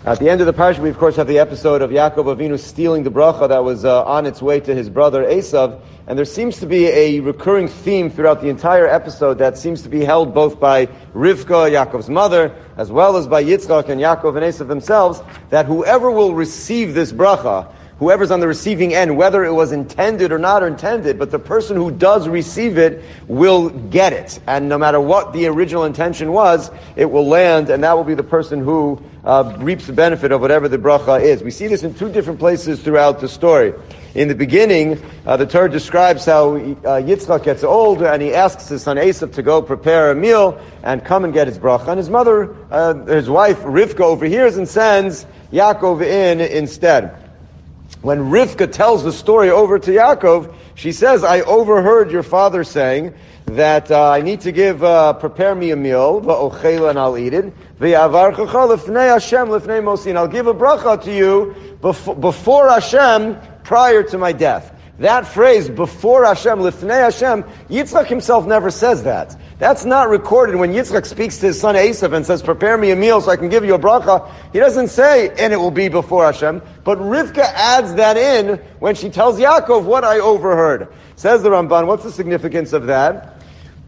At the end of the parsha, we of course have the episode of Yaakov Avinu stealing the bracha that was on its way to his brother Esav, and there seems to be a recurring theme throughout the entire episode that seems to be held both by Rivka, Yaakov's mother, as well as by Yitzchak and Yaakov and Esav themselves, that whoever will receive this bracha, whoever's on the receiving end, whether it was intended or not intended, but the person who does receive it will get it. And no matter what the original intention was, it will land, and that will be the person who reaps the benefit of whatever the bracha is. We see this in two different places throughout the story. In the beginning, the Torah describes how Yitzchak gets old, and he asks his son Esav to go prepare a meal and come and get his bracha. And his mother, his wife Rivka, overhears and sends Yaakov in instead. When Rivka tells the story over to Yaakov, she says, I overheard your father saying that I need to prepare me a meal, va'ochela, and I'll eat it. V'yavarchecha lifnei Hashem lifnei mosi, and I'll give a bracha to you before Hashem, prior to my death. That phrase, before Hashem, lifnei Hashem, Yitzchak himself never says that. That's not recorded when Yitzchak speaks to his son Esav and says, prepare me a meal so I can give you a bracha. He doesn't say, and it will be before Hashem. But Rivka adds that in when she tells Yaakov what I overheard. Says the Ramban, what's the significance of that?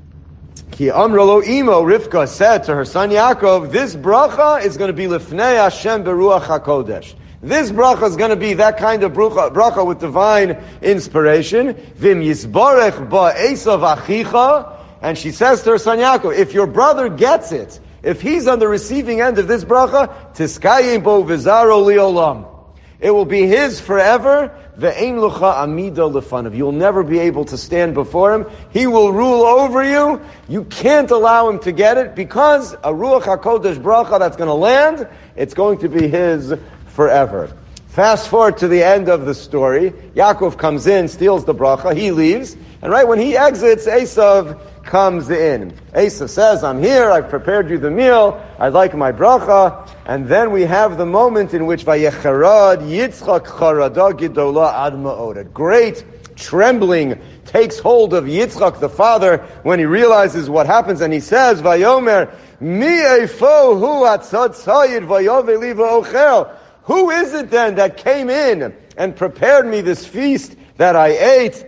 Ki amra lo imo, Rivka said to her son Yaakov, this bracha is going to be lifnei Hashem beruach HaKodesh. This bracha is going to be that kind of bracha with divine inspiration. Vim yisbarech ba Esav achicha. And she says to her son Yaakov, if your brother gets it, if he's on the receiving end of this bracha, tiskayim bo v'zaro liolam. It will be his forever. Ve'ein lucha amida lefanav. You'll never be able to stand before him. He will rule over you. You can't allow him to get it because a Ruach HaKodesh bracha that's going to land, it's going to be his forever. Fast forward to the end of the story. Yaakov comes in, steals the bracha, he leaves, and right when he exits, Esav comes in. Esav says, I'm here, I've prepared you the meal, I'd like my bracha, and then we have the moment in which Vayecharad Yitzchak charada gidola ad ma'od. Great trembling takes hold of Yitzchak the father when he realizes what happens, and he says, Vayomer, mi eifo hu atzad tzayid vayove li va'ochel. Who is it then that came in and prepared me this feast that I ate?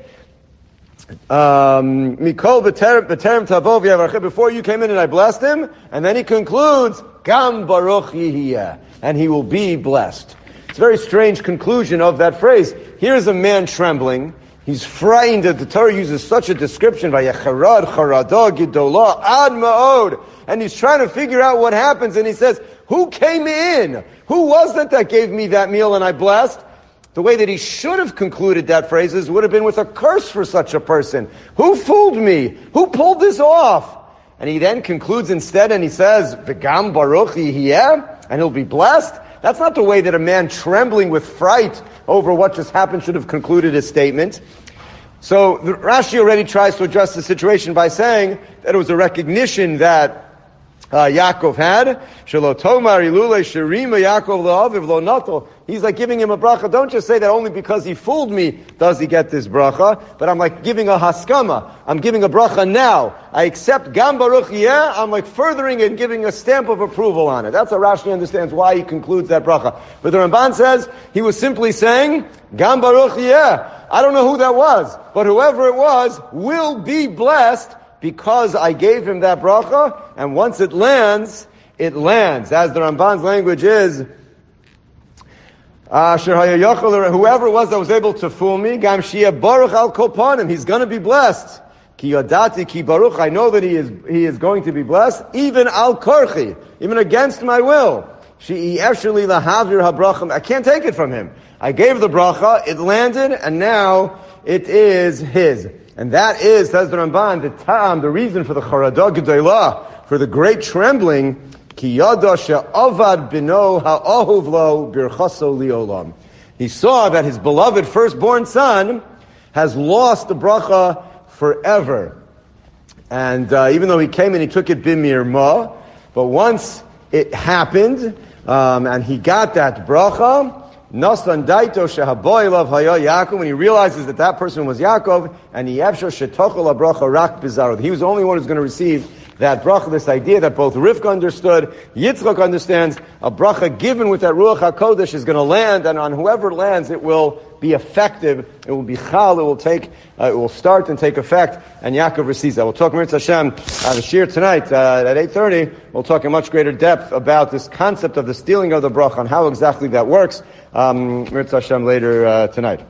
Mikol b'terem tavov yavarche. Before you came in and I blessed him. And then he concludes, Gam baruch yihiyeh. And he will be blessed. It's a very strange conclusion of that phrase. Here's a man trembling. He's frightened that the Torah uses such a description, Vayecharad charada gidola ad ma'od. And he's trying to figure out what happens, and he says, who came in? Who was it that gave me that meal and I blessed? The way that he should have concluded that phrase would have been with a curse for such a person. Who fooled me? Who pulled this off? And he then concludes instead and he says, V'gam baruch yihiyeh, and he'll be blessed. That's not the way that a man trembling with fright over what just happened should have concluded his statement. So Rashi already tries to address the situation by saying that it was a recognition that Yaakov had. Shelo tomar ilule sherima Yaakov la'aviv lo nato. He's like giving him a bracha. Don't just say that only because he fooled me does he get this bracha, but I'm like giving a haskama. I'm giving a bracha now. I accept Gam Baruch Yeh. I'm like furthering and giving a stamp of approval on it. That's how Rashi understands why he concludes that bracha. But the Ramban says he was simply saying Gam Baruch Yeh. I don't know who that was, but whoever it was will be blessed because I gave him that bracha, and once it lands, it lands. As the Ramban's language is, whoever it was that was able to fool me, Gam Shia Baruch al Kopanim, he's going to be blessed. Ki yodati ki Baruch, I know that he is going to be blessed, even al Korchi, even against my will. She'i efsheli lahavir habracham, I can't take it from him. I gave the bracha, it landed, and now it is his. And that is, says the Ramban, the ta'am, the reason for the charada gedolah, for the great trembling, ki yada she'avad bino ha'ahuv lo birchaso liolam. He saw that his beloved firstborn son has lost the bracha forever. And even though he came and he took it b'mirma, but once it happened, and he got that bracha, Nasan daito shehaboy lav haya Yaakov, when he realizes that person was Yaakov, and he efshar shetochel bracha rak bizarod. He was the only one who's going to receive that bracha, this idea that both Rivka understood, Yitzchak understands, a bracha given with that Ruach HaKodesh is going to land, and on whoever lands, it will be effective, it will be chal, it will start and take effect, and Yaakov receives that. We'll talk Mirz Hashem, the shir tonight, at 8:30, we'll talk in much greater depth about this concept of the stealing of the bracha, and how exactly that works, Mirz Hashem later, tonight.